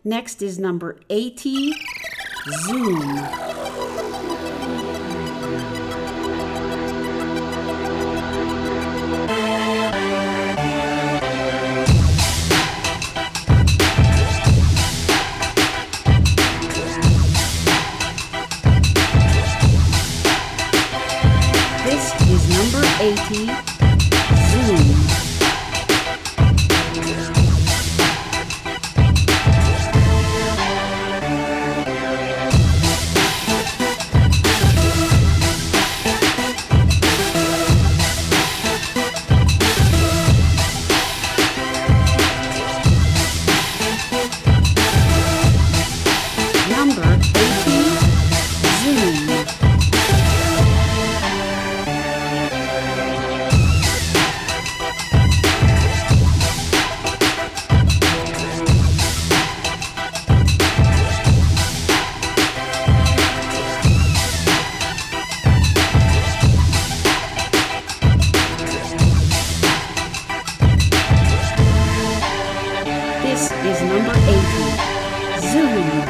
Next is number 80, zoom. This is number 80, zoom. Number 80, zoom. This is number 80, zoom.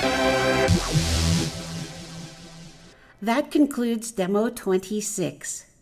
That concludes Demo 26.